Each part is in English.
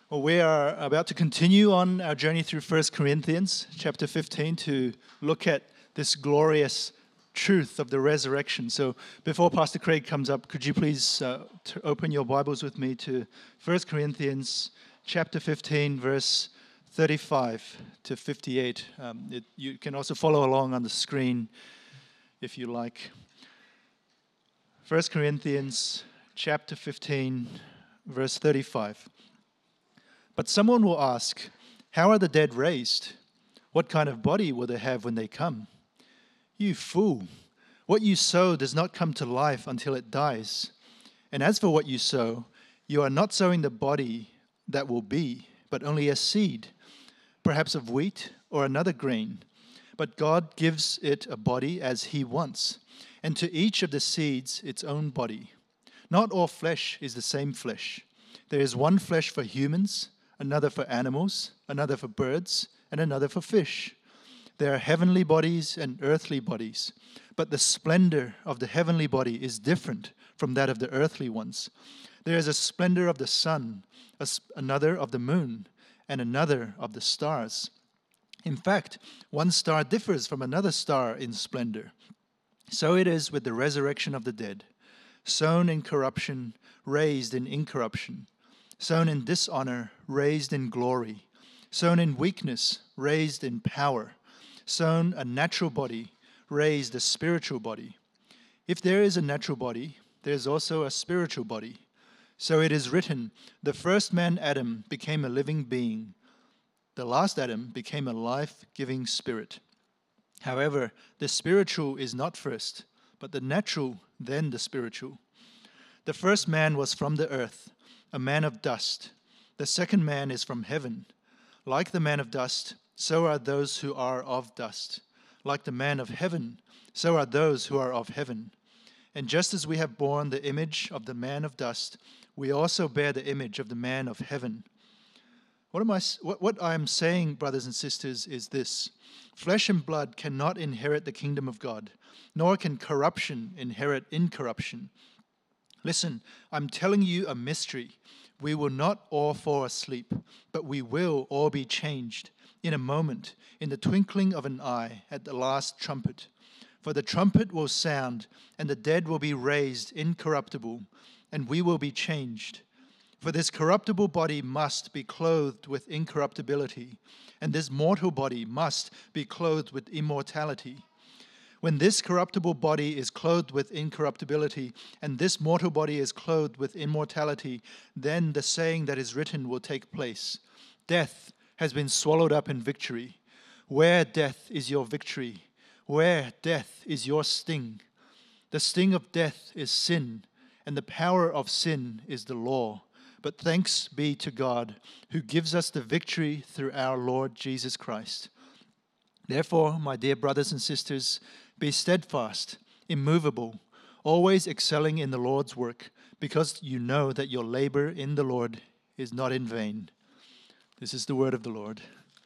Well, we are about to continue on our journey through 1 Corinthians chapter 15 to look at this glorious truth of the resurrection. So before Pastor Craig comes up, could you please open your Bibles with me to 1 Corinthians chapter 15, verse 35 to 58. You can also follow along on the screen if you like. 1 Corinthians chapter 15, verse 35. But someone will ask, how are the dead raised? What kind of body will they have when they come? You fool! What you sow does not come to life until it dies. And as for what you sow, you are not sowing the body that will be, but only a seed, perhaps of wheat or another grain. But God gives it a body as He wants, and to each of the seeds its own body. Not all flesh is the same flesh. There is one flesh for humans, another for animals, another for birds, and another for fish. There are heavenly bodies and earthly bodies, but the splendor of the heavenly body is different from that of the earthly ones. There is a splendor of the sun, another of the moon, and another of the stars. In fact, one star differs from another star in splendor. So it is with the resurrection of the dead. Sown in corruption, raised in incorruption. Sown in dishonor, raised in glory. Sown in weakness, raised in power. Sown a natural body, raised a spiritual body. If there is a natural body, there is also a spiritual body. So it is written, the first man Adam became a living being. The last Adam became a life-giving spirit. However, the spiritual is not first, but the natural, then the spiritual. The first man was from the earth, a man of dust. The second man is from heaven. Like the man of dust, so are those who are of dust. Like the man of heaven, so are those who are of heaven. And just as we have borne the image of the man of dust, we also bear the image of the man of heaven. What I am saying, brothers and sisters, is this. Flesh and blood cannot inherit the kingdom of God, nor can corruption inherit incorruption. Listen, I'm telling you a mystery. We will not all fall asleep, but we will all be changed in a moment, in the twinkling of an eye, at the last trumpet. For the trumpet will sound, and the dead will be raised incorruptible, and we will be changed. For this corruptible body must be clothed with incorruptibility, and this mortal body must be clothed with immortality. When this corruptible body is clothed with incorruptibility, and this mortal body is clothed with immortality, then the saying that is written will take place. Death has been swallowed up in victory. Where, death, is your victory? Where, death, is your sting? The sting of death is sin, and the power of sin is the law. But thanks be to God, who gives us the victory through our Lord Jesus Christ. Therefore, my dear brothers and sisters, be steadfast, immovable, always excelling in the Lord's work, because you know that your labor in the Lord is not in vain. This is the word of the Lord.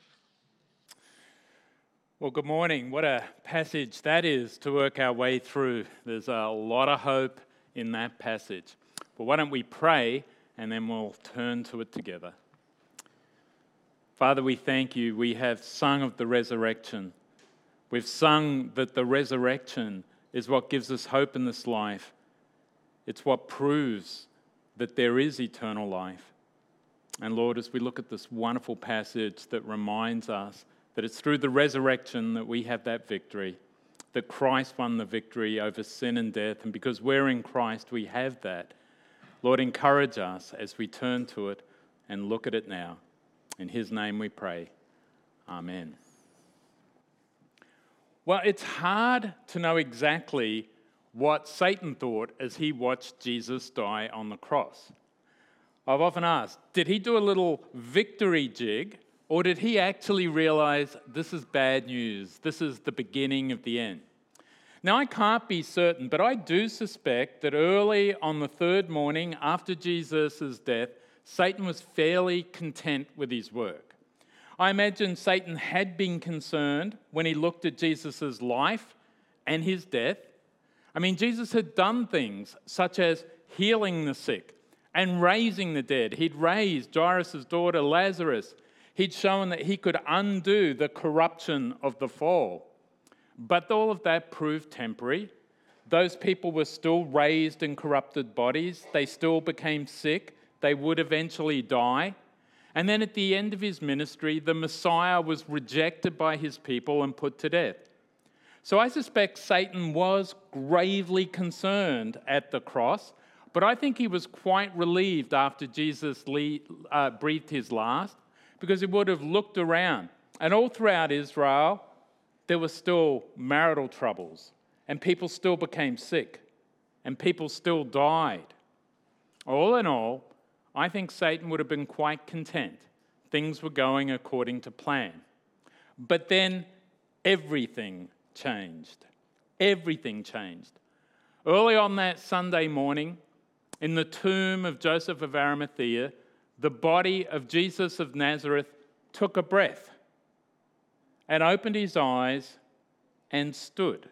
Well, good morning. What a passage that is to work our way through. There's a lot of hope in that passage. But why don't we pray and then we'll turn to it together. Father, we thank you. We have sung of the resurrection. We've sung that the resurrection is what gives us hope in this life. It's what proves that there is eternal life. And Lord, as we look at this wonderful passage that reminds us that it's through the resurrection that we have that victory, that Christ won the victory over sin and death, and because we're in Christ, we have that. Lord, encourage us as we turn to it and look at it now. In His name we pray. Amen. Well, it's hard to know exactly what Satan thought as he watched Jesus die on the cross. I've often asked, did he do a little victory jig, or did he actually realize this is bad news? This is the beginning of the end. Now, I can't be certain, but I do suspect that early on the third morning after Jesus' death, Satan was fairly content with his work. I imagine Satan had been concerned when he looked at Jesus' life and his death. I mean, Jesus had done things such as healing the sick, and raising the dead. He'd raised Jairus' daughter Lazarus. He'd shown that he could undo the corruption of the fall. But all of that proved temporary. Those people were still raised in corrupted bodies. They still became sick. They would eventually die. And then at the end of his ministry, the Messiah was rejected by his people and put to death. So I suspect Satan was gravely concerned at the cross, but I think he was quite relieved after Jesus breathed his last, because he would have looked around. And all throughout Israel, there were still marital troubles, and people still became sick, and people still died. All in all, I think Satan would have been quite content. Things were going according to plan. But then everything changed. Everything changed. Early on that Sunday morning, in the tomb of Joseph of Arimathea, the body of Jesus of Nazareth took a breath and opened his eyes and stood.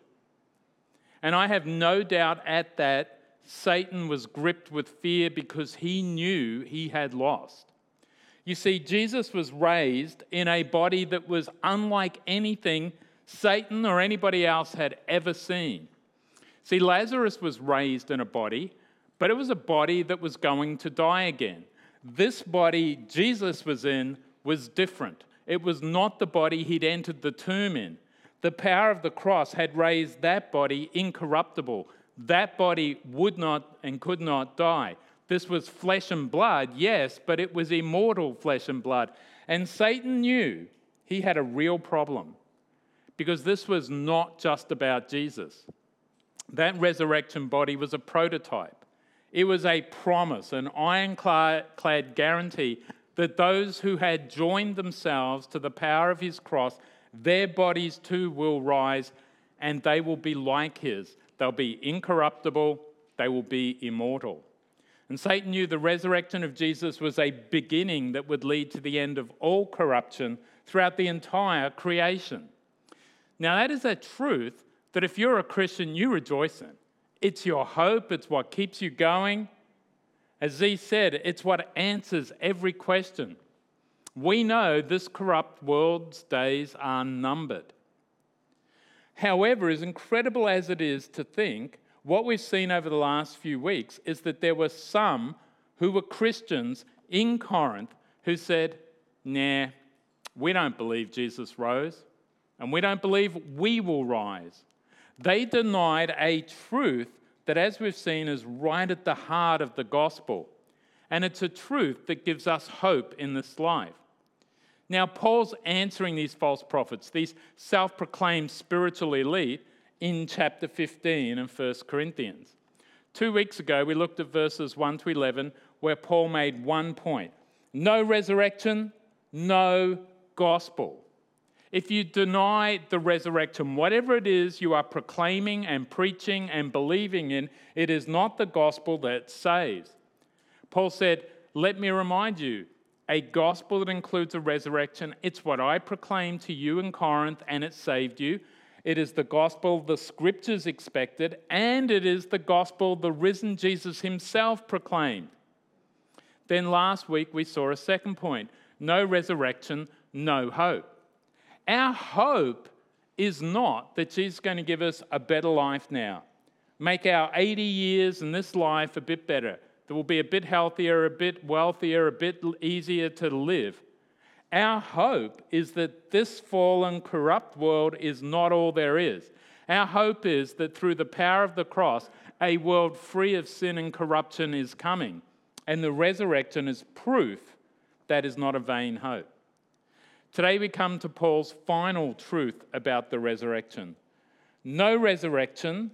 And I have no doubt at that Satan was gripped with fear because he knew he had lost. You see, Jesus was raised in a body that was unlike anything Satan or anybody else had ever seen. See, Lazarus was raised in a body, but it was a body that was going to die again. This body Jesus was in was different. It was not the body he'd entered the tomb in. The power of the cross had raised that body incorruptible. That body would not and could not die. This was flesh and blood, yes, but it was immortal flesh and blood. And Satan knew he had a real problem, because this was not just about Jesus. That resurrection body was a prototype. It was a promise, an ironclad guarantee that those who had joined themselves to the power of his cross, their bodies too will rise, and they will be like his. They'll be incorruptible, they will be immortal. And Satan knew the resurrection of Jesus was a beginning that would lead to the end of all corruption throughout the entire creation. Now, that is a truth that if you're a Christian, you rejoice in. It's your hope, it's what keeps you going. As Z said, it's what answers every question. We know this corrupt world's days are numbered. However, as incredible as it is to think, what we've seen over the last few weeks is that there were some who were Christians in Corinth who said, nah, we don't believe Jesus rose, and we don't believe we will rise. They denied a truth that, as we've seen, is right at the heart of the gospel. And it's a truth that gives us hope in this life. Now, Paul's answering these false prophets, these self-proclaimed spiritual elite, in chapter 15 in 1 Corinthians. 2 weeks ago, we looked at verses 1 to 11, where Paul made one point. No resurrection, no gospel. If you deny the resurrection, whatever it is you are proclaiming and preaching and believing in, it is not the gospel that saves. Paul said, let me remind you, a gospel that includes a resurrection, it's what I proclaimed to you in Corinth, and it saved you. It is the gospel the scriptures expected, and it is the gospel the risen Jesus himself proclaimed. Then last week we saw a second point. No resurrection, no hope. Our hope is not that Jesus is going to give us a better life now, make our 80 years in this life a bit better, that we'll be a bit healthier, a bit wealthier, a bit easier to live. Our hope is that this fallen, corrupt world is not all there is. Our hope is that through the power of the cross, a world free of sin and corruption is coming, and the resurrection is proof that is not a vain hope. Today we come to Paul's final truth about the resurrection. No resurrection,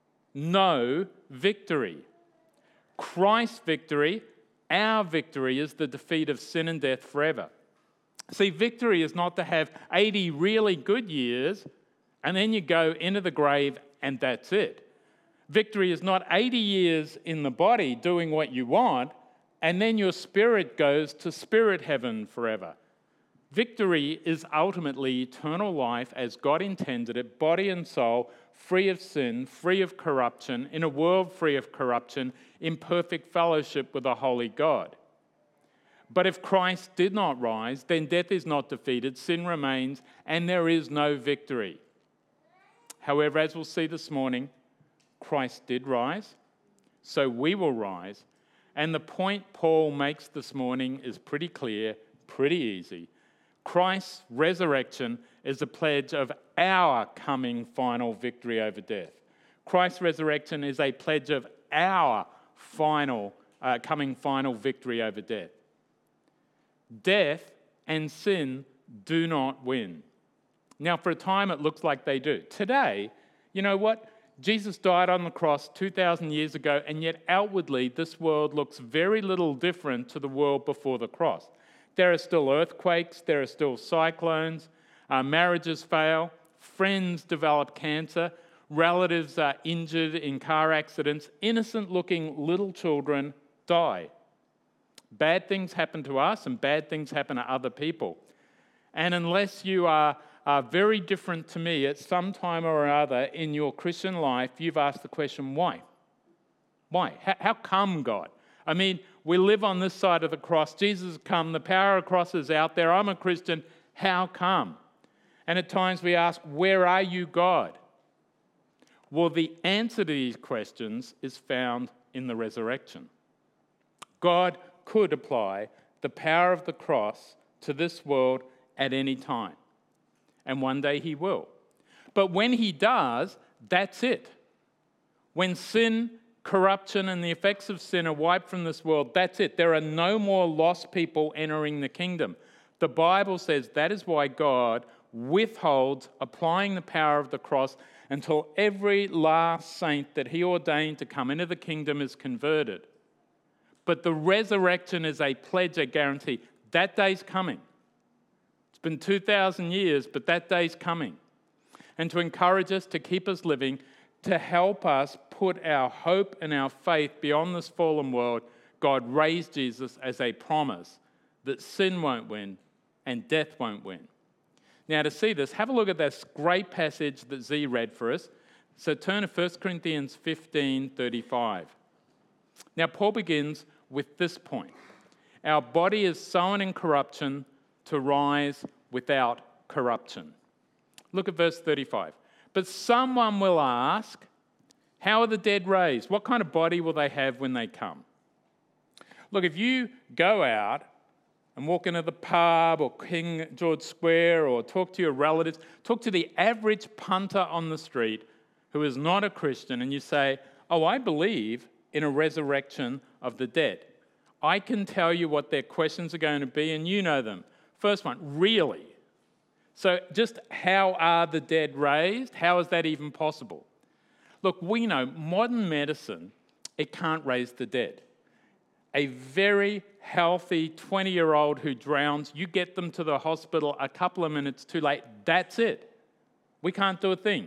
no victory. Christ's victory, our victory, is the defeat of sin and death forever. See, victory is not to have 80 really good years and then you go into the grave and that's it. Victory is not 80 years in the body doing what you want and then your spirit goes to spirit heaven forever. Victory is ultimately eternal life as God intended it, body and soul, free of sin, free of corruption, in a world free of corruption, in perfect fellowship with a holy God. But if Christ did not rise, then death is not defeated, sin remains, and there is no victory. However, as we'll see this morning, Christ did rise, so we will rise. And the point Paul makes this morning is pretty clear, pretty easy. Christ's resurrection is a pledge of our coming final victory over death. Christ's resurrection is a pledge of our coming final victory over death. Death and sin do not win. Now, for a time, it looks like they do. Today, you know what? Jesus died on the cross 2,000 years ago, and yet outwardly, this world looks very little different to the world before the cross. There are still earthquakes, there are still cyclones, marriages fail, friends develop cancer, relatives are injured in car accidents, innocent-looking little children die. Bad things happen to us and bad things happen to other people. And unless you are very different to me at some time or other in your Christian life, you've asked the question, why? Why? How come, God? I mean, we live on this side of the cross. Jesus has come. The power of the cross is out there. I'm a Christian. How come? And at times we ask, where are you, God? Well, the answer to these questions is found in the resurrection. God could apply the power of the cross to this world at any time. And one day he will. But when he does, that's it. When sin, corruption, and the effects of sin are wiped from this world, that's it. There are no more lost people entering the kingdom. The Bible says that is why God withholds applying the power of the cross until every last saint that he ordained to come into the kingdom is converted. But the resurrection is a pledge, a guarantee. That day's coming. It's been 2,000 years, but that day's coming. And to encourage us, to keep us living, to help us put our hope and our faith beyond this fallen world, God raised Jesus as a promise that sin won't win and death won't win. Now, to see this, have a look at this great passage that Z read for us. So turn to 1 Corinthians 15:35. Now, Paul begins with this point. Our body is sown in corruption to rise without corruption. Look at verse 35. But someone will ask, how are the dead raised? What kind of body will they have when they come? Look, if you go out and walk into the pub or King George Square or talk to your relatives, talk to the average punter on the street who is not a Christian, and you say, oh, I believe in a resurrection of the dead. I can tell you what their questions are going to be, and you know them. First one, really? So just how are the dead raised? How is that even possible? Look, we know modern medicine, it can't raise the dead. A very healthy 20-year-old who drowns, you get them to the hospital a couple of minutes too late, that's it. We can't do a thing.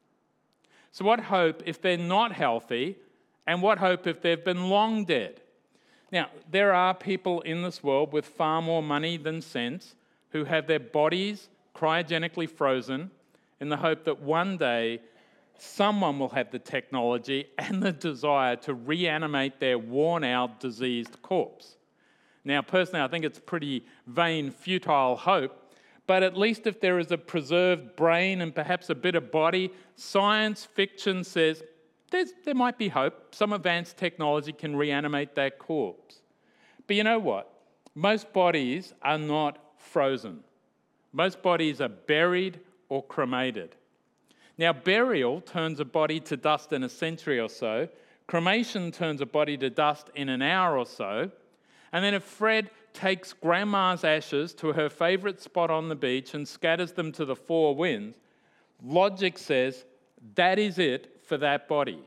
So what hope if they're not healthy, and what hope if they've been long dead? Now, there are people in this world with far more money than sense who have their bodies cryogenically frozen in the hope that one day someone will have the technology and the desire to reanimate their worn-out, diseased corpse. Now, personally, I think it's pretty vain, futile hope, but at least if there is a preserved brain and perhaps a bit of body, science fiction says there might be hope. Some advanced technology can reanimate that corpse. But you know what? Most bodies are not frozen. Most bodies are buried or cremated. Now, burial turns a body to dust in a century or so. Cremation turns a body to dust in an hour or so. And then if Fred takes Grandma's ashes to her favourite spot on the beach and scatters them to the four winds, logic says that is it for that body.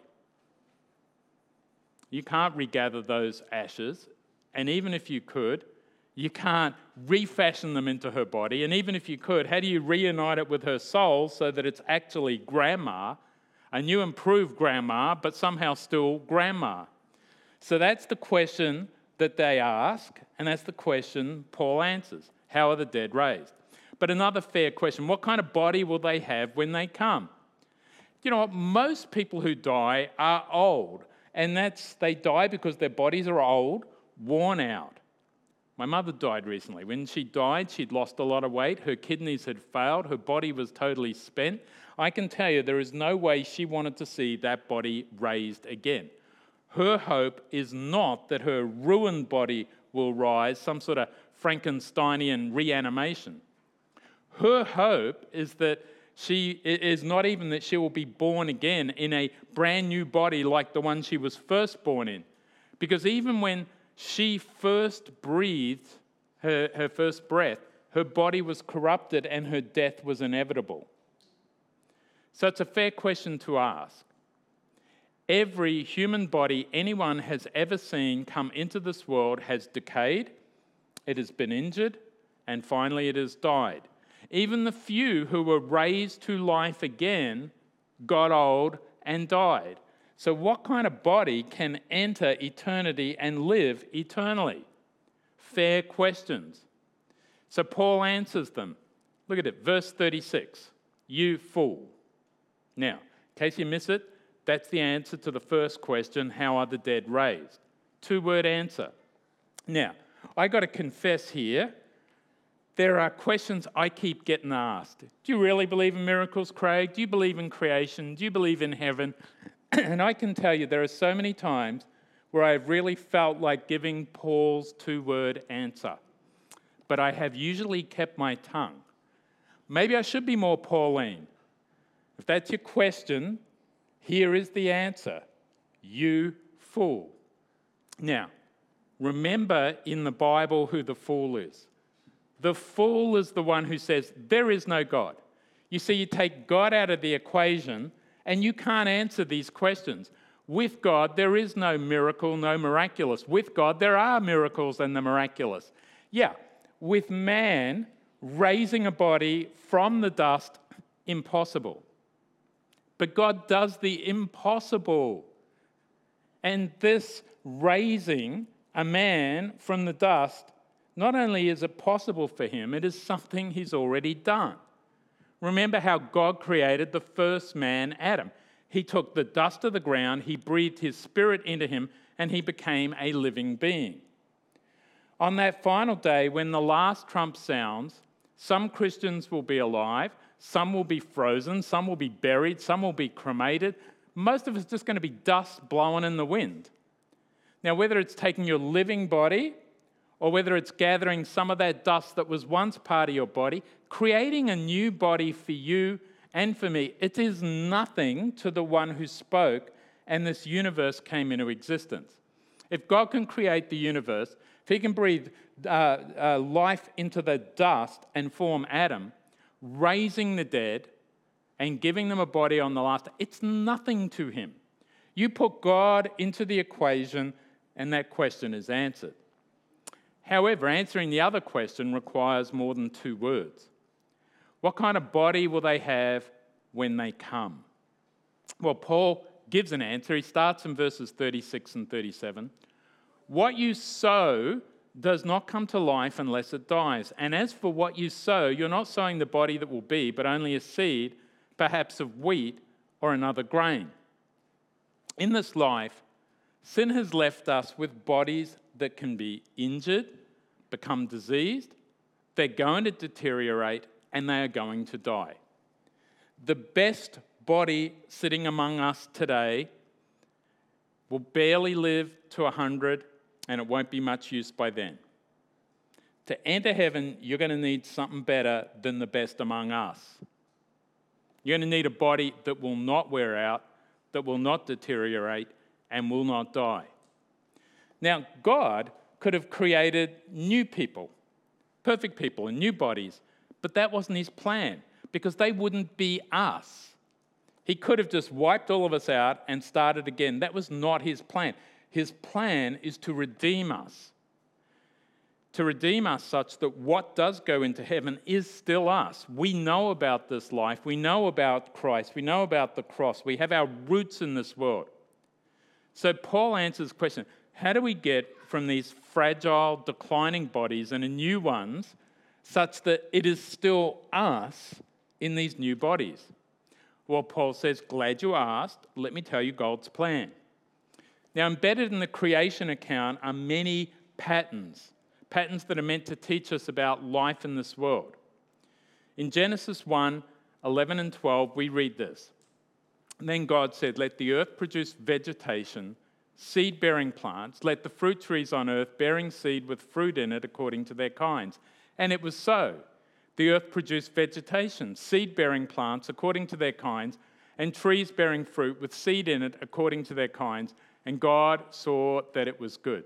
You can't regather those ashes, and even if you could, you can't refashion them into her body. And even if you could, how do you reunite it with her soul so that it's actually Grandma, a new improved Grandma, but somehow still Grandma? So that's the question that they ask, and that's the question Paul answers. How are the dead raised? But another fair question, what kind of body will they have when they come? You know what? Most people who die are old, and they die because their bodies are old, worn out. My mother died recently. When she died, she'd lost a lot of weight. Her kidneys had failed. Her body was totally spent. I can tell you there is no way she wanted to see that body raised again. Her hope is not that her ruined body will rise, some sort of Frankensteinian reanimation. Her hope is that she is not even that she will be born again in a brand new body like the one she was first born in. Because even when she first breathed her first breath, her body was corrupted and her death was inevitable. So it's a fair question to ask. Every human body anyone has ever seen come into this world has decayed, it has been injured, and finally it has died. Even the few who were raised to life again got old and died. So what kind of body can enter eternity and live eternally? Fair questions. So Paul answers them. Look at it, verse 36. You fool. Now, in case you miss it, that's the answer to the first question, how are the dead raised? 2-word answer. Now, I got to confess here, there are questions I keep getting asked. Do you really believe in miracles, Craig? Do you believe in creation? Do you believe in heaven? And I can tell you there are so many times where I've really felt like giving Paul's 2-word answer. But I have usually kept my tongue. Maybe I should be more Pauline. If that's your question, here is the answer. You fool. Now, remember in the Bible who the fool is. The fool is the one who says, there is no God. You see, you take God out of the equation and you can't answer these questions. With God, there is no miracle, no miraculous. With God, there are miracles and the miraculous. Yeah, with man, raising a body from the dust, impossible. But God does the impossible. And this raising a man from the dust, not only is it possible for him, it is something he's already done. Remember how God created the first man, Adam. He took the dust of the ground, he breathed his spirit into him, and he became a living being. On that final day, when the last trump sounds, some Christians will be alive, some will be frozen, some will be buried, some will be cremated. Most of it's just going to be dust blowing in the wind. Now, whether it's taking your living body or whether it's gathering some of that dust that was once part of your body, creating a new body for you and for me, it is nothing to the one who spoke and this universe came into existence. If God can create the universe, if he can breathe life into the dust and form Adam, raising the dead and giving them a body on the last day, it's nothing to him. You put God into the equation and that question is answered. However, answering the other question requires more than 2 words. What kind of body will they have when they come? Well, Paul gives an answer. He starts in verses 36 and 37. What you sow does not come to life unless it dies. And as for what you sow, you're not sowing the body that will be, but only a seed, perhaps of wheat or another grain. In this life, sin has left us with bodies that can be injured, become diseased, they're going to deteriorate, and they are going to die. The best body sitting among us today will barely live to 100, and it won't be much use by then. To enter heaven, you're going to need something better than the best among us. You're going to need a body that will not wear out, that will not deteriorate, and will not die. Now, God could have created new people, perfect people and new bodies, but that wasn't his plan because they wouldn't be us. He could have just wiped all of us out and started again. That was not his plan. His plan is to redeem us such that what does go into heaven is still us. We know about this life. We know about Christ. We know about the cross. We have our roots in this world. So Paul answers the question, how do we get from these fragile, declining bodies and new ones such that it is still us in these new bodies? Well, Paul says, glad you asked. Let me tell you God's plan. Now, embedded in the creation account are many patterns that are meant to teach us about life in this world. In Genesis 1, 11 and 12, we read this. And then God said, let the earth produce vegetation, seed-bearing plants. Let the fruit trees on earth bearing seed with fruit in it according to their kinds. And it was so. The earth produced vegetation, seed-bearing plants according to their kinds, and trees bearing fruit with seed in it according to their kinds. And God saw that it was good.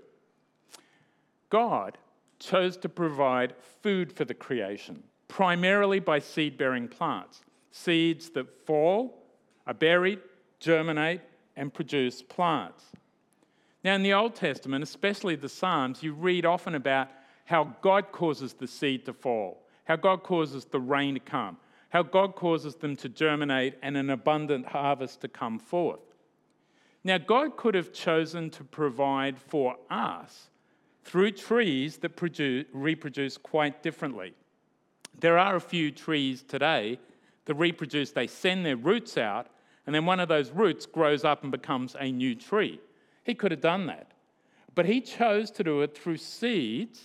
God chose to provide food for the creation, primarily by seed-bearing plants, seeds that fall, are buried, germinate, and produce plants. Now, in the Old Testament, especially the Psalms, you read often about how God causes the seed to fall, how God causes the rain to come, how God causes them to germinate and an abundant harvest to come forth. Now, God could have chosen to provide for us through trees that reproduce quite differently. There are a few trees today that reproduce, they send their roots out, and then one of those roots grows up and becomes a new tree. He could have done that. But he chose to do it through seeds,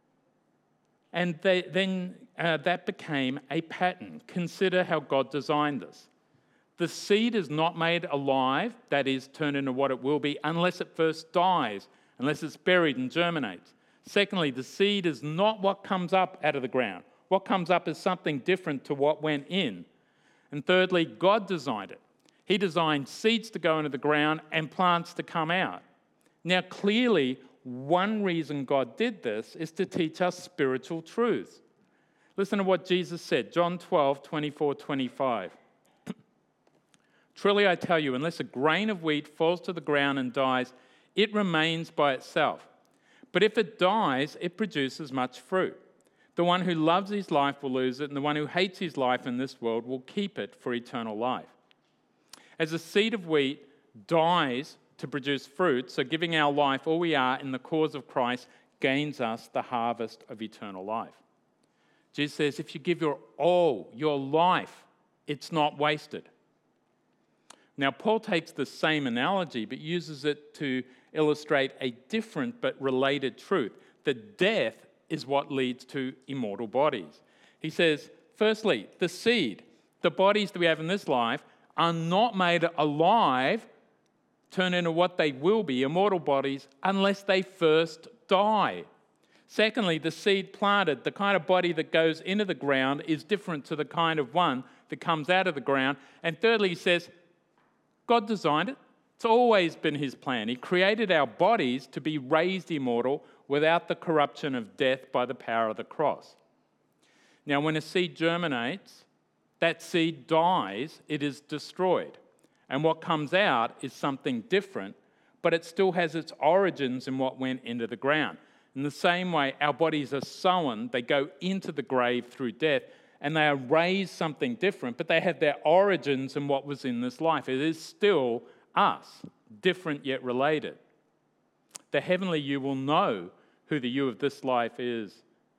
and that became a pattern. Consider how God designed this. The seed is not made alive, that is, turned into what it will be, unless it first dies, unless it's buried and germinates. Secondly, the seed is not what comes up out of the ground. What comes up is something different to what went in. And thirdly, God designed it. He designed seeds to go into the ground and plants to come out. Now, clearly, one reason God did this is to teach us spiritual truths. Listen to what Jesus said, John 12, 24, 25. Truly I tell you, unless a grain of wheat falls to the ground and dies, it remains by itself. But if it dies, it produces much fruit. The one who loves his life will lose it, and the one who hates his life in this world will keep it for eternal life. As a seed of wheat dies to produce fruit, so giving our life all we are in the cause of Christ gains us the harvest of eternal life. Jesus says, if you give your all, your life, it's not wasted. Now, Paul takes the same analogy, but uses it to illustrate a different but related truth, that death is what leads to immortal bodies. He says, firstly, the seed, the bodies that we have in this life, are not made alive, turn into what they will be, immortal bodies, unless they first die. Secondly, the seed planted, the kind of body that goes into the ground, is different to the kind of one that comes out of the ground. And thirdly, he says, God designed it. It's always been his plan. He created our bodies to be raised immortal without the corruption of death by the power of the cross. Now, when a seed germinates, that seed dies, it is destroyed. And what comes out is something different, but it still has its origins in what went into the ground. In the same way, our bodies are sown, they go into the grave through death, and they are raised something different, but they have their origins in what was in this life. It is still us, different yet related. The heavenly you will know who the you of this life is.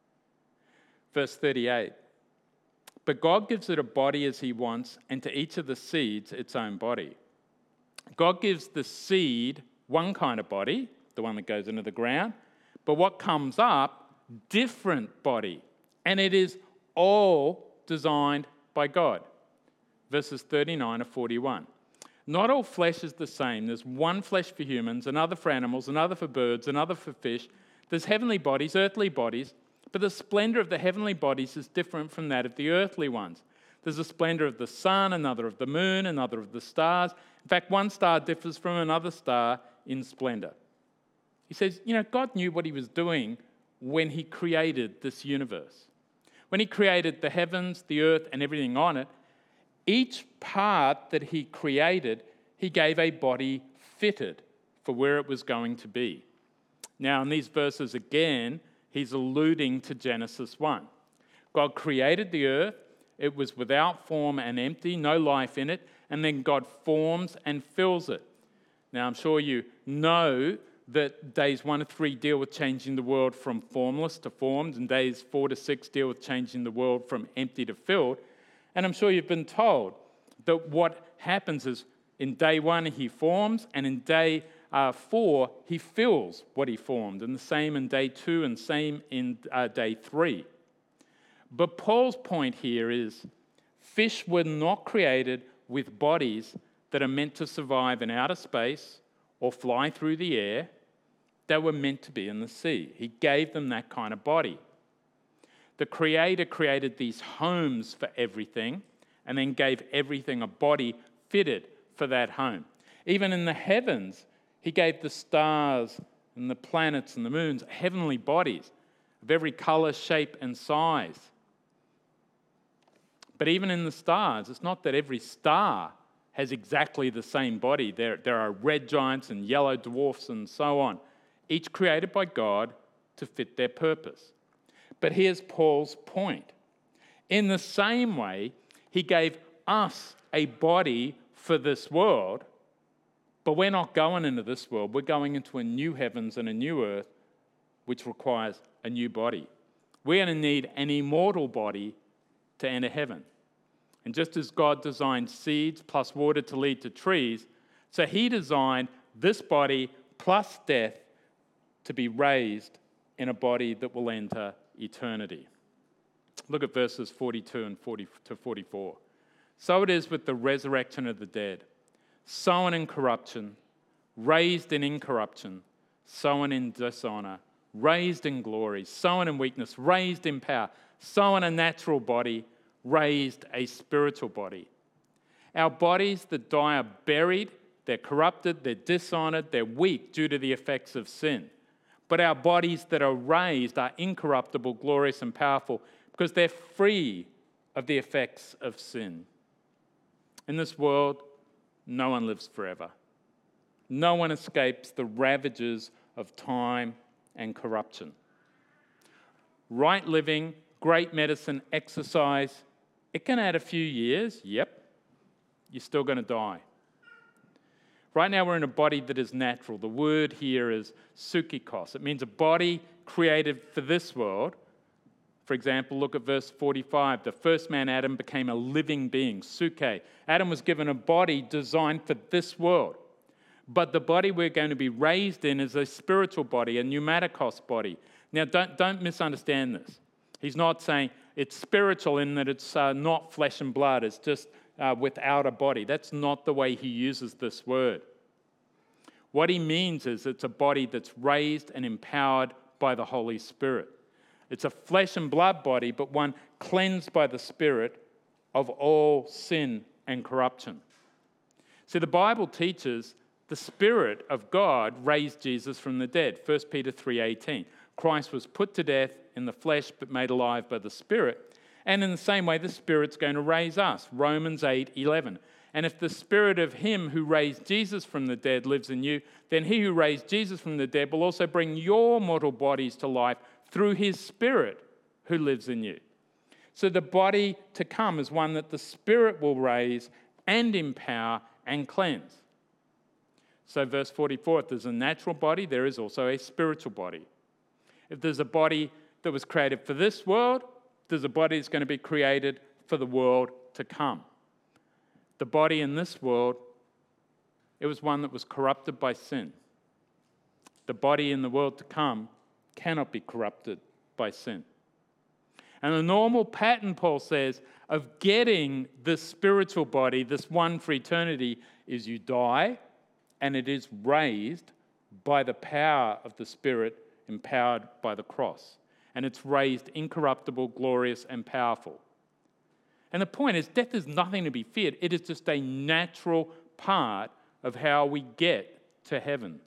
Verse 38. But God gives it a body as he wants, and to each of the seeds its own body. God gives the seed one kind of body, the one that goes into the ground, but what comes up, different body. And it is all designed by God. Verses 39 to 41. Not all flesh is the same. There's one flesh for humans, another for animals, another for birds, another for fish. There's heavenly bodies, earthly bodies, but the splendor of the heavenly bodies is different from that of the earthly ones. There's a splendor of the sun, another of the moon, another of the stars. In fact, one star differs from another star in splendor. He says, God knew what he was doing when he created this universe. When he created the heavens, the earth, and everything on it, each part that he created, he gave a body fitted for where it was going to be. Now, in these verses again, he's alluding to Genesis 1. God created the earth. It was without form and empty, no life in it, and then God forms and fills it. Now, I'm sure you know that days 1 to 3 deal with changing the world from formless to formed, and days 4 to 6 deal with changing the world from empty to filled. And I'm sure you've been told that what happens is in day 1 he forms, and in day 4 he fills what he formed, and the same in day 2 and same in day 3. But Paul's point here is fish were not created with bodies that are meant to survive in outer space or fly through the air. They were meant to be in the sea. He gave them that kind of body. The Creator created these homes for everything and then gave everything a body fitted for that home. Even in the heavens, he gave the stars and the planets and the moons heavenly bodies of every color, shape, and size. But even in the stars, it's not that every star has exactly the same body. There are red giants and yellow dwarfs and so on, each created by God to fit their purpose. But here's Paul's point. In the same way, he gave us a body for this world, but we're not going into this world. We're going into a new heavens and a new earth, which requires a new body. We're going to need an immortal body to enter heaven. And just as God designed seeds plus water to lead to trees, so he designed this body plus death to be raised in a body that will enter eternity. Look at verses 42 and 40 to 44. So it is with the resurrection of the dead. Sown in corruption, raised in incorruption, sown in dishonor, raised in glory, sown in weakness, raised in power, sown a natural body, raised a spiritual body. Our bodies that die are buried, they're corrupted, they're dishonored, they're weak due to the effects of sin. But our bodies that are raised are incorruptible, glorious, and powerful because they're free of the effects of sin. In this world, no one lives forever. No one escapes the ravages of time and corruption. Right living, great medicine, exercise, it can add a few years, yep. You're still going to die. Right now we're in a body that is natural. The word here is psychikos. It means a body created for this world. For example, look at verse 45. The first man, Adam, became a living being, psyche. Adam was given a body designed for this world. But the body we're going to be raised in is a spiritual body, a pneumatikos body. Now, don't misunderstand this. He's not saying it's spiritual in that it's not flesh and blood. It's just without a body. That's not the way he uses this word. What he means is it's a body that's raised and empowered by the Holy Spirit. It's a flesh and blood body, but one cleansed by the Spirit of all sin and corruption. See, the Bible teaches the Spirit of God raised Jesus from the dead. 1 Peter 3:18. Christ was put to death in the flesh, but made alive by the Spirit. And in the same way, the Spirit's going to raise us. Romans 8:11. And if the Spirit of him who raised Jesus from the dead lives in you, then he who raised Jesus from the dead will also bring your mortal bodies to life through his Spirit who lives in you. So the body to come is one that the Spirit will raise and empower and cleanse. So verse 44, if there's a natural body, there is also a spiritual body. If there's a body that was created for this world, there's a body that's going to be created for the world to come. The body in this world, it was one that was corrupted by sin. The body in the world to come cannot be corrupted by sin. And the normal pattern, Paul says, of getting this spiritual body, this one for eternity, is you die and it is raised by the power of the Spirit empowered by the cross. And it's raised incorruptible, glorious, and powerful. And the point is, death is nothing to be feared. It is just a natural part of how we get to heaven.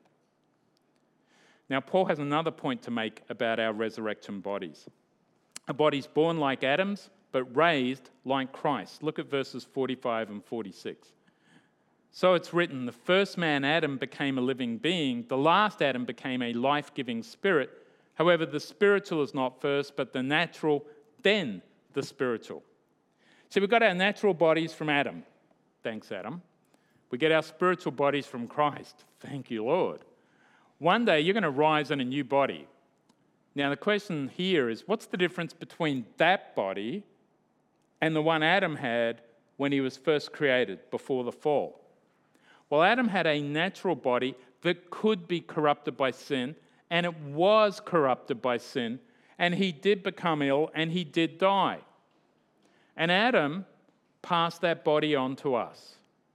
Now, Paul has another point to make about our resurrection bodies. A body's born like Adam's, but raised like Christ. Look at verses 45 and 46. So it's written, the first man, Adam, became a living being. The last Adam became a life-giving spirit. However, the spiritual is not first, but the natural, then the spiritual. See, we've got our natural bodies from Adam. Thanks, Adam. We get our spiritual bodies from Christ. Thank you, Lord. One day, you're going to rise in a new body. Now, the question here is, what's the difference between that body and the one Adam had when he was first created before the fall. Well, Adam had a natural body that could be corrupted by sin, and it was corrupted by sin, and he did become ill, and he did die. And Adam passed that body on to us.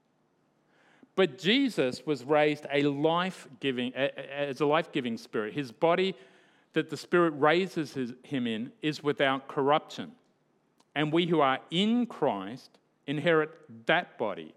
But Jesus was raised as a life-giving spirit. His body that the Spirit raises him in is without corruption. And we who are in Christ inherit that body.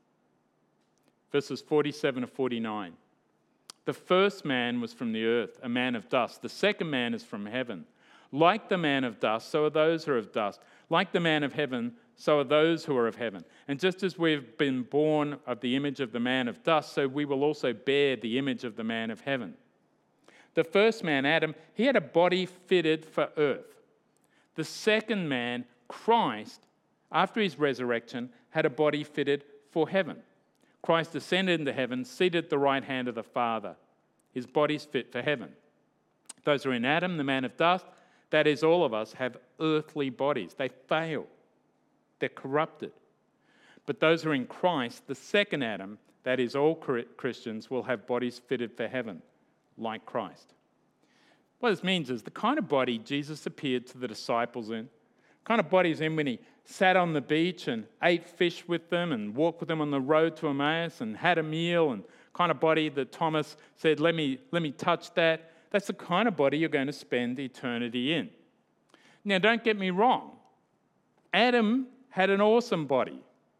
Verses 47 to 49. The first man was from the earth, a man of dust. The second man is from heaven. Like the man of dust, so are those who are of dust. Like the man of heaven, so are those who are of heaven. And just as we've been born of the image of the man of dust, so we will also bear the image of the man of heaven. The first man, Adam, he had a body fitted for earth. The second man, Christ, after his resurrection, had a body fitted for heaven. Christ ascended into heaven, seated at the right hand of the Father. His body's fit for heaven. Those who are in Adam, the man of dust, that is, all of us, have earthly bodies. They fail. They're corrupted. But those who are in Christ, the second Adam, that is, all Christians, will have bodies fitted for heaven, like Christ. What this means is the kind of body Jesus appeared to the disciples in, the kind of body he's in when he sat on the beach and ate fish with them and walked with them on the road to Emmaus and had a meal, and kind of body that Thomas said, let me touch that. That's the kind of body you're going to spend eternity in. Now, don't get me wrong. Adam had an awesome body,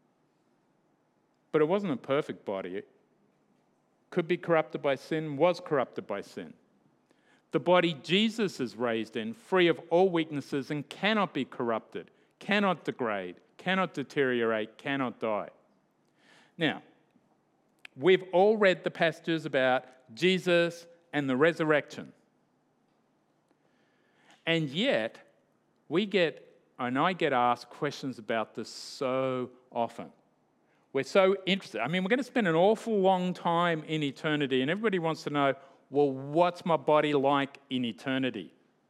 but it wasn't a perfect body. It could be corrupted by sin, was corrupted by sin. The body Jesus is raised in, free of all weaknesses and cannot be corrupted, cannot degrade, cannot deteriorate, cannot die. Now, we've all read the passages about Jesus and the resurrection. And yet, I get asked questions about this so often. We're so interested. I mean, we're going to spend an awful long time in eternity, and everybody wants to know, well, what's my body like in eternity?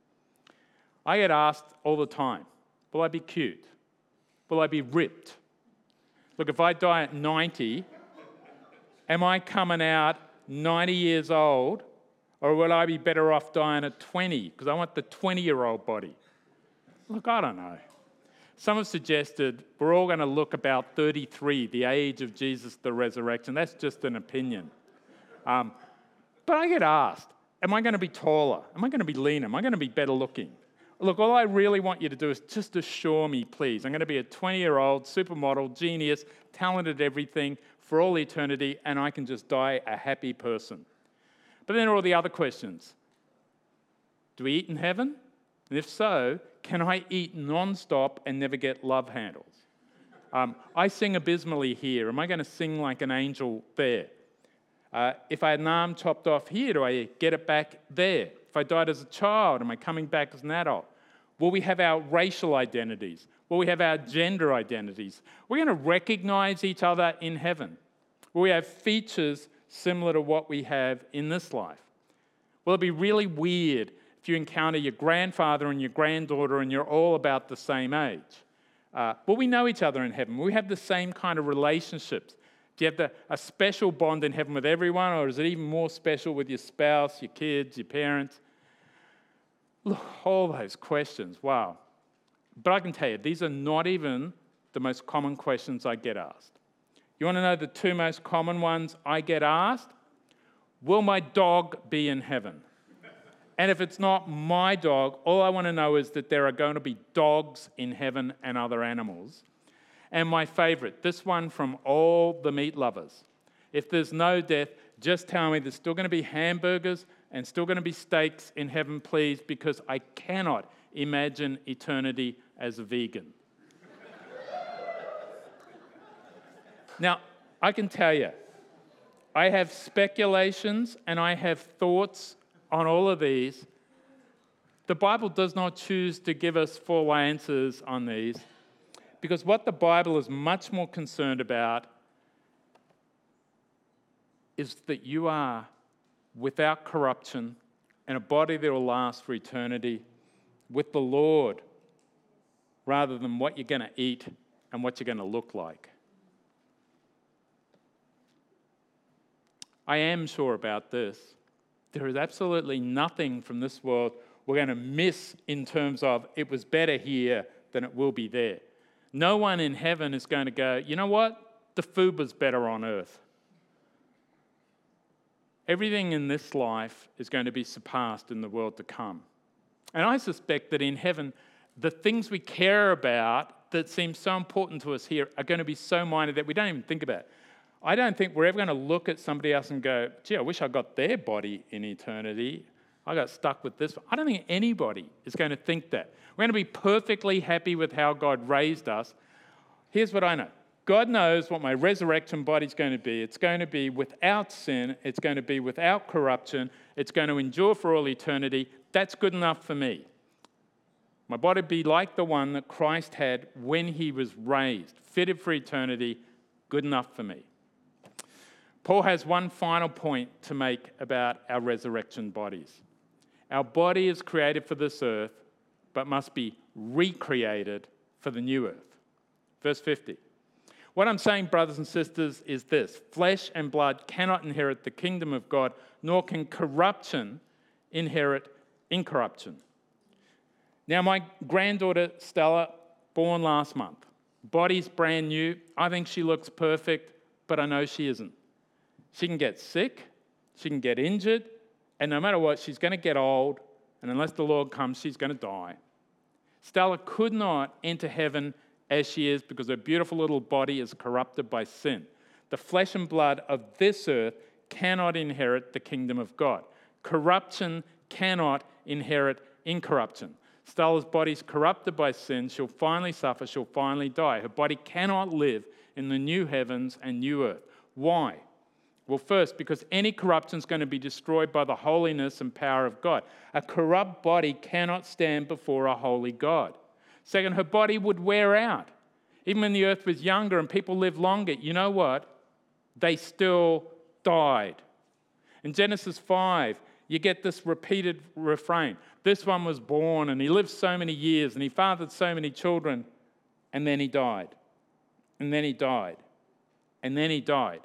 I get asked all the time, will I be cute? Will I be ripped? Look, if I die at 90, am I coming out 90 years old, or will I be better off dying at 20? Because I want the 20-year-old body. Look, I don't know. Some have suggested we're all going to look about 33, the age of Jesus, the resurrection. That's just an opinion. But I get asked, am I going to be taller? Am I going to be leaner? Am I going to be better looking? Look, all I really want you to do is just assure me, please. I'm going to be a 20-year-old supermodel, genius, talented at everything for all eternity, and I can just die a happy person. But then there are all the other questions. Do we eat in heaven? And if so, can I eat non-stop and never get love handles? I sing abysmally here. Am I going to sing like an angel there? If I had an arm chopped off here, do I get it back there? If I died as a child, am I coming back as an adult? Will we have our racial identities? Will we have our gender identities? We're going to recognize each other in heaven. Will we have features similar to what we have in this life? Will it be really weird if you encounter your grandfather and your granddaughter and you're all about the same age? Will we know each other in heaven? Will we have the same kind of relationships? Do you have a special bond in heaven with everyone, or is it even more special with your spouse, your kids, your parents? Look, all those questions, wow. But I can tell you, these are not even the most common questions I get asked. You want to know the two most common ones I get asked? Will my dog be in heaven? And if it's not my dog, all I want to know is that there are going to be dogs in heaven and other animals. And my favorite, this one from all the meat lovers. If there's no death, just tell me there's still going to be hamburgers and still going to be steaks in heaven, please, because I cannot imagine eternity as a vegan. Now, I can tell you, I have speculations and I have thoughts on all of these. The Bible does not choose to give us full answers on these, because what the Bible is much more concerned about is that you are without corruption and a body that will last for eternity with the Lord, rather than what you're going to eat and what you're going to look like. I am sure about this. There is absolutely nothing from this world we're going to miss in terms of it was better here than it will be there. No one in heaven is going to go, you know what? The food was better on earth. Everything in this life is going to be surpassed in the world to come. And I suspect that in heaven, the things we care about that seem so important to us here are going to be so minor that we don't even think about it. I don't think we're ever going to look at somebody else and go, gee, I wish I got their body in eternity. I got stuck with this. I don't think anybody is going to think that. We're going to be perfectly happy with how God raised us. Here's what I know. God knows what my resurrection body is going to be. It's going to be without sin. It's going to be without corruption. It's going to endure for all eternity. That's good enough for me. My body be like the one that Christ had when he was raised, fitted for eternity, good enough for me. Paul has one final point to make about our resurrection bodies. Our body is created for this earth, but must be recreated for the new earth. Verse 50. What I'm saying, brothers and sisters, is this. Flesh and blood cannot inherit the kingdom of God, nor can corruption inherit incorruption. Now, my granddaughter, Stella, born last month. Body's brand new. I think she looks perfect, but I know she isn't. She can get sick, she can get injured, and no matter what, she's going to get old, and unless the Lord comes, she's going to die. Stella could not enter heaven as she is because her beautiful little body is corrupted by sin. The flesh and blood of this earth cannot inherit the kingdom of God. Corruption cannot inherit incorruption. Stella's body is corrupted by sin. She'll finally suffer. She'll finally die. Her body cannot live in the new heavens and new earth. Why? Well, first, because any corruption is going to be destroyed by the holiness and power of God. A corrupt body cannot stand before a holy God. Second, her body would wear out. Even when the earth was younger and people lived longer, you know what? They still died. In Genesis 5, you get this repeated refrain. This one was born and he lived so many years and he fathered so many children, and then he died. And then he died. And then he died.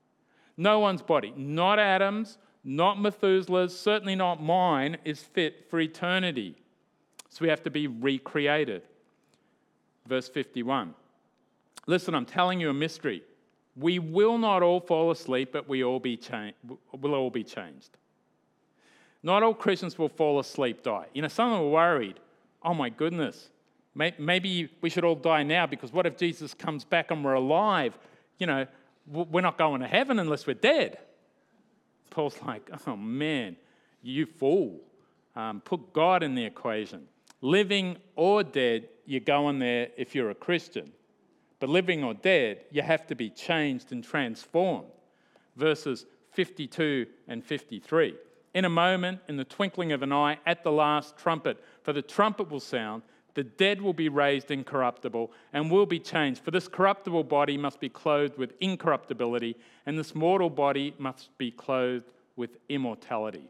No one's body, not Adam's, not Methuselah's, certainly not mine, is fit for eternity. So we have to be recreated. Verse 51. Listen, I'm telling you a mystery. We will not all fall asleep, but we'll all be changed. Not all Christians will fall asleep, die. You know, some are worried, oh my goodness, maybe we should all die now because what if Jesus comes back and we're alive? You know, we're not going to heaven unless we're dead. Paul's like, oh man, you fool. Put God in the equation. Living or dead, you're going there if you're a Christian. But living or dead, you have to be changed and transformed. Verses 52 and 53. In a moment, in the twinkling of an eye, at the last trumpet, for the trumpet will sound, the dead will be raised incorruptible and will be changed. For this corruptible body must be clothed with incorruptibility, and this mortal body must be clothed with immortality.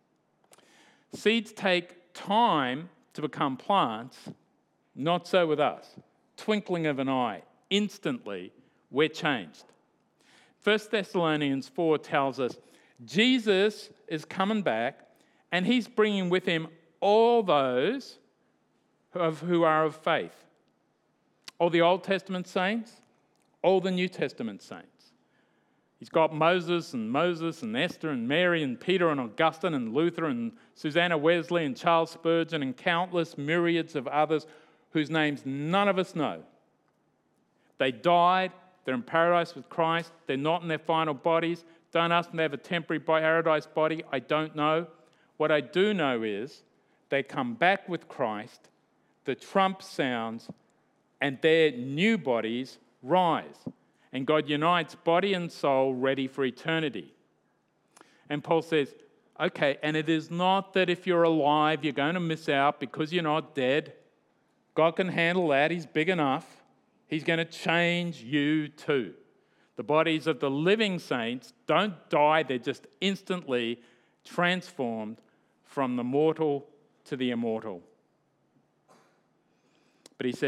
Seeds take time to become plants, not so with us. Twinkling of an eye, instantly, we're changed. 1 Thessalonians 4 tells us Jesus is coming back, and he's bringing with him all those who are of faith. All the Old Testament saints, all the New Testament saints. He's got Moses and Esther and Mary and Peter and Augustine and Luther and Susanna Wesley and Charles Spurgeon and countless myriads of others whose names none of us know. They died, they're in paradise with Christ, they're not in their final bodies. Don't ask them to have a temporary paradise body, I don't know. What I do know is they come back with Christ, the trump sounds, and their new bodies rise. And God unites body and soul ready for eternity. And Paul says, okay, and it is not that if you're alive, you're going to miss out because you're not dead. God can handle that. He's big enough. He's going to change you too. The bodies of the living saints don't die. They're just instantly transformed from the mortal to the immortal. But he says,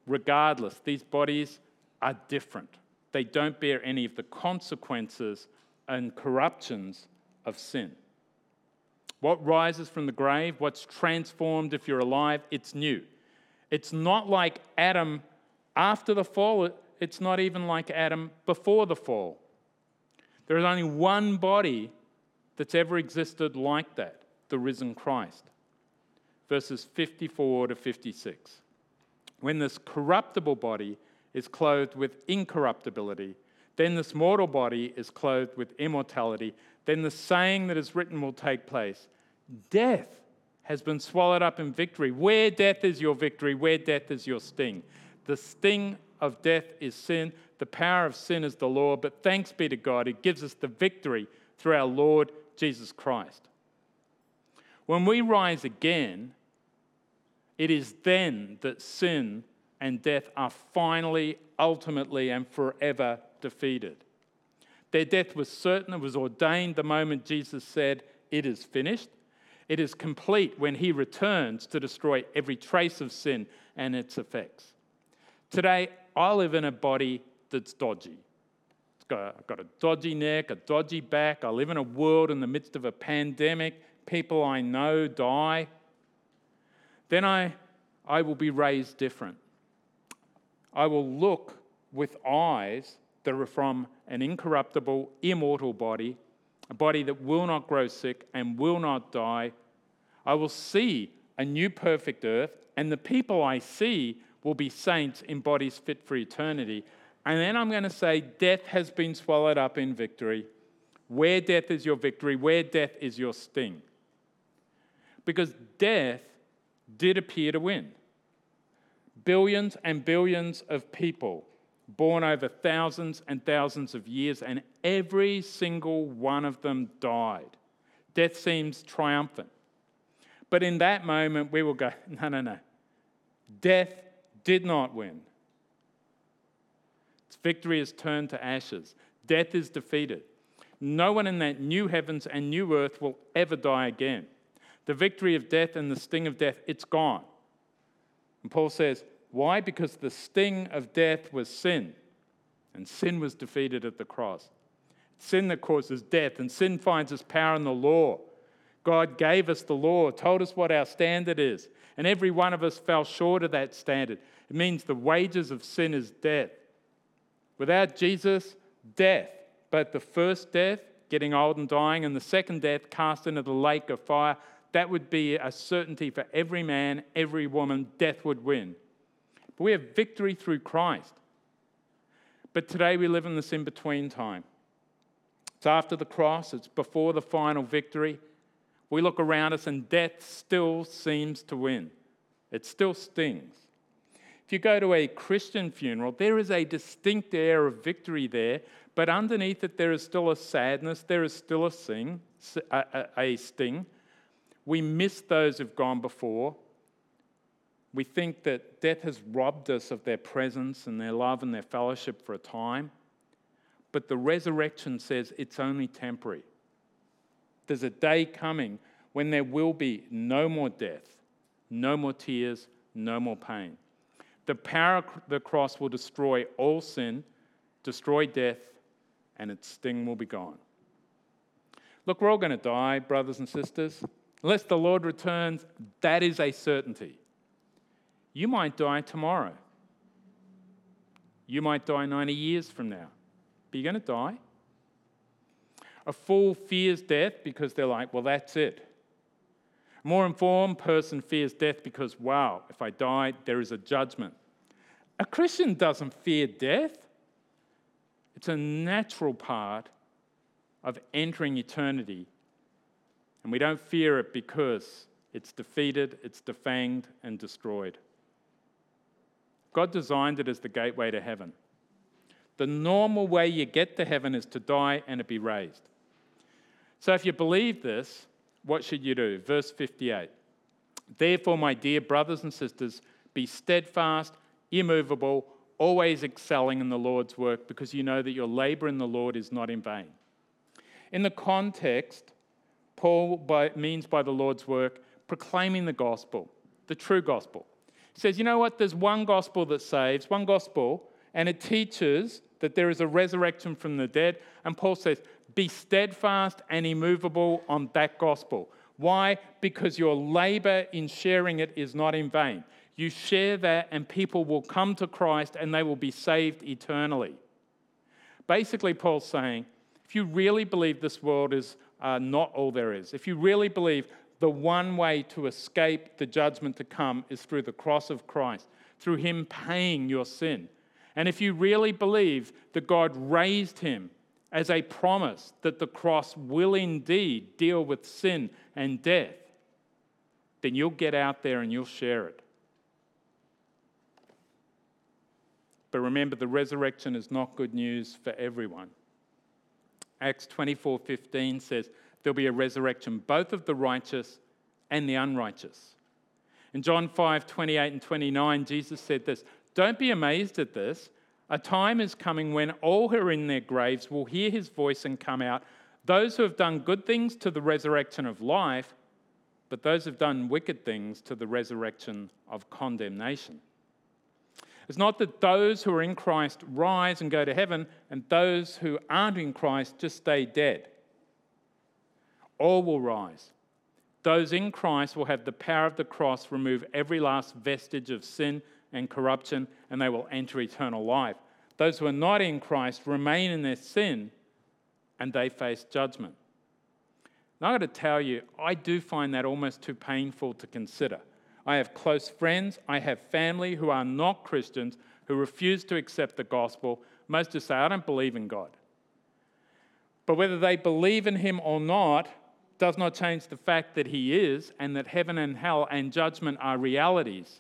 regardless, these bodies are different. They don't bear any of the consequences and corruptions of sin. What rises from the grave, what's transformed if you're alive, it's new. It's not like Adam after the fall. It's not even like Adam before the fall. There is only one body that's ever existed like that, the risen Christ. Verses 54 to 56. When this corruptible body is clothed with incorruptibility, then this mortal body is clothed with immortality, then the saying that is written will take place. Death has been swallowed up in victory. Where death is your victory, where death is your sting. The sting of death is sin. The power of sin is the law. But thanks be to God, who gives us the victory through our Lord Jesus Christ. When we rise again, it is then that sin and death are finally, ultimately, and forever defeated. Their death was certain. It was ordained the moment Jesus said, "It is finished." It is complete when he returns to destroy every trace of sin and its effects. Today, I live in a body that's dodgy. I've got a dodgy neck, a dodgy back. I live in a world in the midst of a pandemic. People I know die. Then I will be raised different. I will look with eyes that are from an incorruptible, immortal body, a body that will not grow sick and will not die. I will see a new perfect earth, and the people I see will be saints in bodies fit for eternity. And then I'm going to say, death has been swallowed up in victory. Where death is your victory, where death is your sting. Because death did appear to win. Billions and billions of people born over thousands and thousands of years, and every single one of them died. Death seems triumphant. But in that moment, we will go, no. Death did not win. Its victory is turned to ashes. Death is defeated. No one in that new heavens and new earth will ever die again. The victory of death and the sting of death, it's gone. And Paul says, why? Because the sting of death was sin, and sin was defeated at the cross. It's sin that causes death, and sin finds its power in the law. God gave us the law, told us what our standard is, and every one of us fell short of that standard. It means the wages of sin is death. Without Jesus, death. Both the first death, getting old and dying, and the second death, cast into the lake of fire, that would be a certainty for every man, every woman. Death would win. But we have victory through Christ. But today we live in this in-between time. It's after the cross. It's before the final victory. We look around us and death still seems to win. It still stings. If you go to a Christian funeral, there is a distinct air of victory there, but underneath it there is still a sadness, there is still a sting. We miss those who've gone before. We think that death has robbed us of their presence and their love and their fellowship for a time. But the resurrection says it's only temporary. There's a day coming when there will be no more death, no more tears, no more pain. The power of the cross will destroy all sin, destroy death, and its sting will be gone. Look, we're all going to die, brothers and sisters. Unless the Lord returns, that is a certainty. You might die tomorrow. You might die 90 years from now. But you're going to die. A fool fears death because they're like, well, that's it. A more informed person fears death because, wow, if I die, there is a judgment. A Christian doesn't fear death. It's a natural part of entering eternity. And we don't fear it because it's defeated, it's defanged, and destroyed. God designed it as the gateway to heaven. The normal way you get to heaven is to die and to be raised. So if you believe this, what should you do? Verse 58. Therefore, my dear brothers and sisters, be steadfast, immovable, always excelling in the Lord's work, because you know that your labor in the Lord is not in vain. In the context, Paul means by the Lord's work, proclaiming the gospel, the true gospel. He says, you know what? There's one gospel that saves, one gospel, and it teaches that there is a resurrection from the dead. And Paul says, be steadfast and immovable on that gospel. Why? Because your labor in sharing it is not in vain. You share that and people will come to Christ and they will be saved eternally. Basically, Paul's saying, if you really believe this world is not all there is, if you really believe the one way to escape the judgment to come is through the cross of Christ, through him paying your sin, and if you really believe that God raised him as a promise that the cross will indeed deal with sin and death, then you'll get out there and you'll share it. But remember, the resurrection is not good news for everyone. Acts 24:15 says there'll be a resurrection both of the righteous and the unrighteous. In John 5:28 and 29, Jesus said this, don't be amazed at this. A time is coming when all who are in their graves will hear his voice and come out. Those who have done good things to the resurrection of life, but those who have done wicked things to the resurrection of condemnation. It's not that those who are in Christ rise and go to heaven, and those who aren't in Christ just stay dead. All will rise. Those in Christ will have the power of the cross remove every last vestige of sin and corruption, and they will enter eternal life. Those who are not in Christ remain in their sin, and they face judgment. Now, I've got to tell you, I do find that almost too painful to consider. I have close friends, I have family who are not Christians, who refuse to accept the gospel. Most just say, I don't believe in God. But whether they believe in him or not does not change the fact that he is, and that heaven and hell and judgment are realities.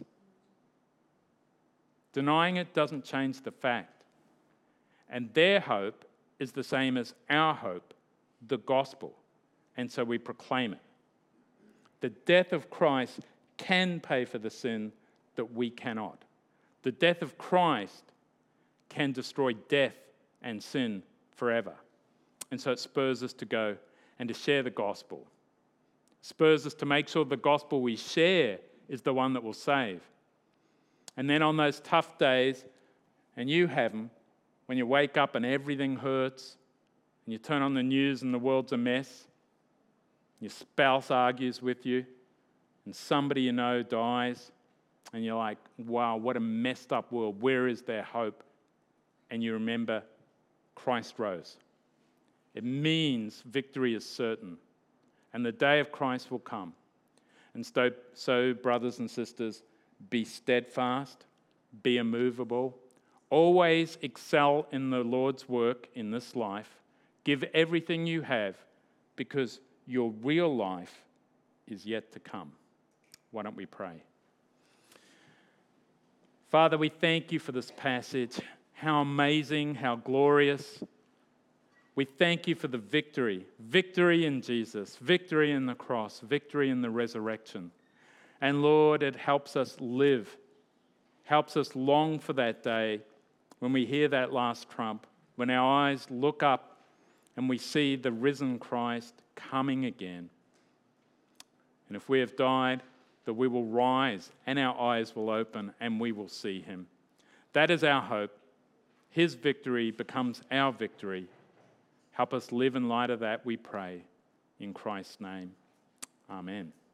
Denying it doesn't change the fact. And their hope is the same as our hope, the gospel. And so we proclaim it. The death of Christ can pay for the sin that we cannot. The death of Christ can destroy death and sin forever. And so it spurs us to go and to share the gospel. It spurs us to make sure the gospel we share is the one that will save. And then on those tough days, and you have them, when you wake up and everything hurts, and you turn on the news and the world's a mess, your spouse argues with you, and somebody you know dies, and you're like, wow, what a messed up world. Where is their hope? And you remember Christ rose. It means victory is certain, and the day of Christ will come. And so, brothers and sisters, be steadfast, be immovable, always excel in the Lord's work in this life. Give everything you have, because your real life is yet to come. Why don't we pray? Father, we thank you for this passage. How amazing, how glorious. We thank you for the victory. Victory in Jesus, victory in the cross, victory in the resurrection. And Lord, it helps us live, helps us long for that day when we hear that last trump, when our eyes look up and we see the risen Christ coming again. And if we have died, that we will rise and our eyes will open and we will see him. That is our hope. His victory becomes our victory. Help us live in light of that, we pray. In Christ's name, amen.